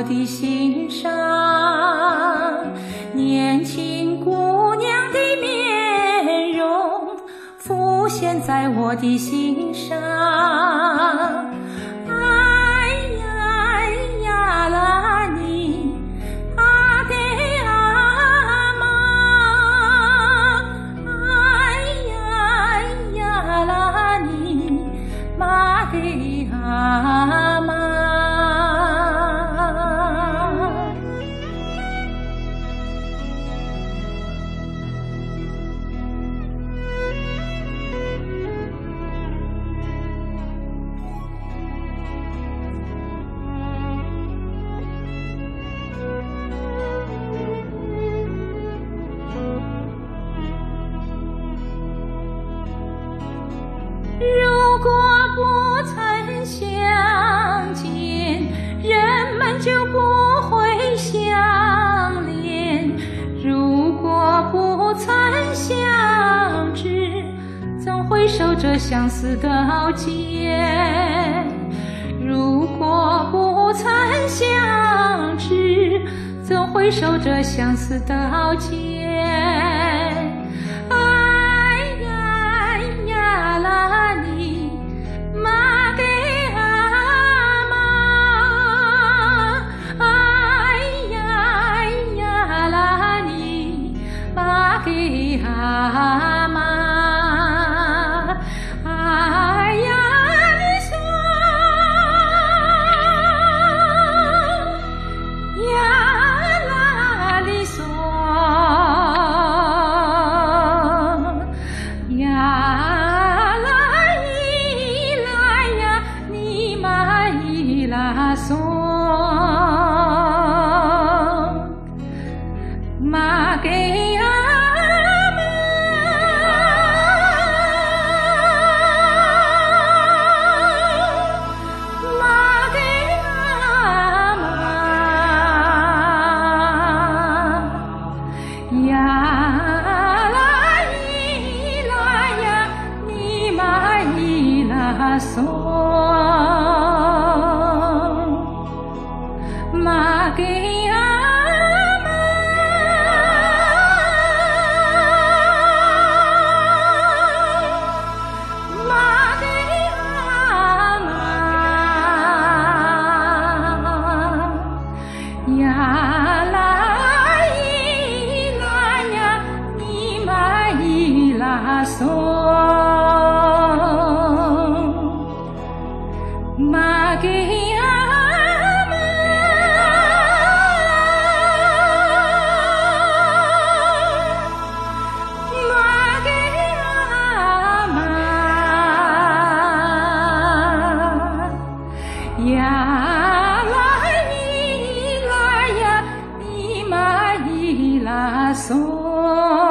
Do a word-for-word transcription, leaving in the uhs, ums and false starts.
的心上，年轻姑娘的面容浮现在我的心上。哎呀哎呀啦你阿给阿妈，哎呀哎呀啦你妈给阿妈。如果不曾相见，人们就不会相恋；如果不曾相知，怎会守着相思刀剑？如果不曾相知，怎会守着相思刀剑？给阿妈，哎呀你说呀啦你说呀啦伊啦呀你妈伊啦嗦妈给呀啦伊啦呀，你妈伊啦嗦，妈给阿妈，妈给阿妈，呀啦。拉松，妈给阿妈，妈给阿妈，呀啦伊啦呀，你妈伊拉松。